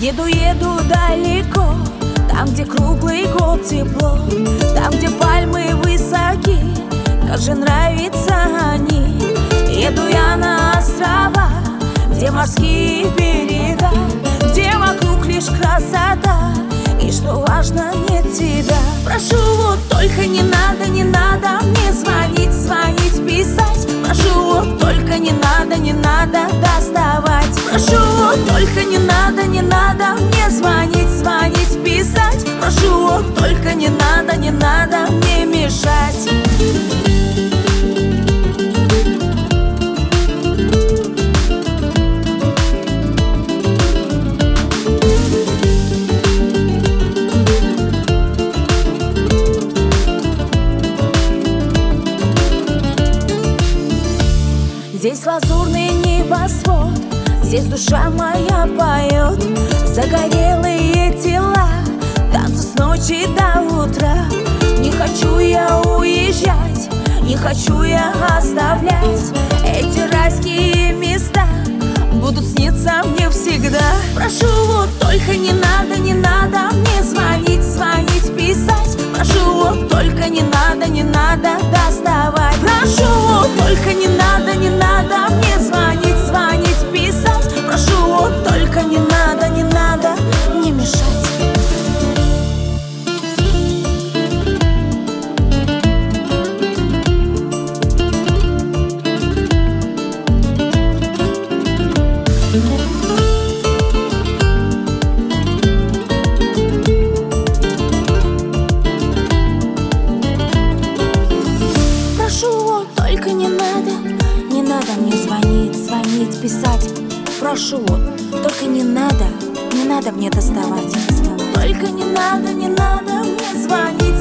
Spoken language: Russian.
Еду далеко, там, где круглый год тепло, там, где пальмы высоки, как же нравятся они. Еду я на острова, где морские берега, где вокруг лишь красота, и что важно, нет тебя. Прошу, вот только не надо мне звонить, писать. Прошу, вот только не надо доставать. Прошу, вот только не надо мне звонить, писать. Прошу, вот только не надо мне мешать. Здесь лазурный небосвод, здесь душа моя поет. Загорелые тела, танцы с ночи до утра. Не хочу я уезжать, не хочу я оставлять. Эти райские места будут сниться мне всегда. Прошу, вот только не надо мне звонить, писать. Прошу, вот только не надо доставать. Прошу, вот только не надо мне звонить, писать. Прошу, вот только не надо мне мешать. Только не надо мне звонить, писать. Прошу, только не надо мне доставать. Только не надо мне звонить.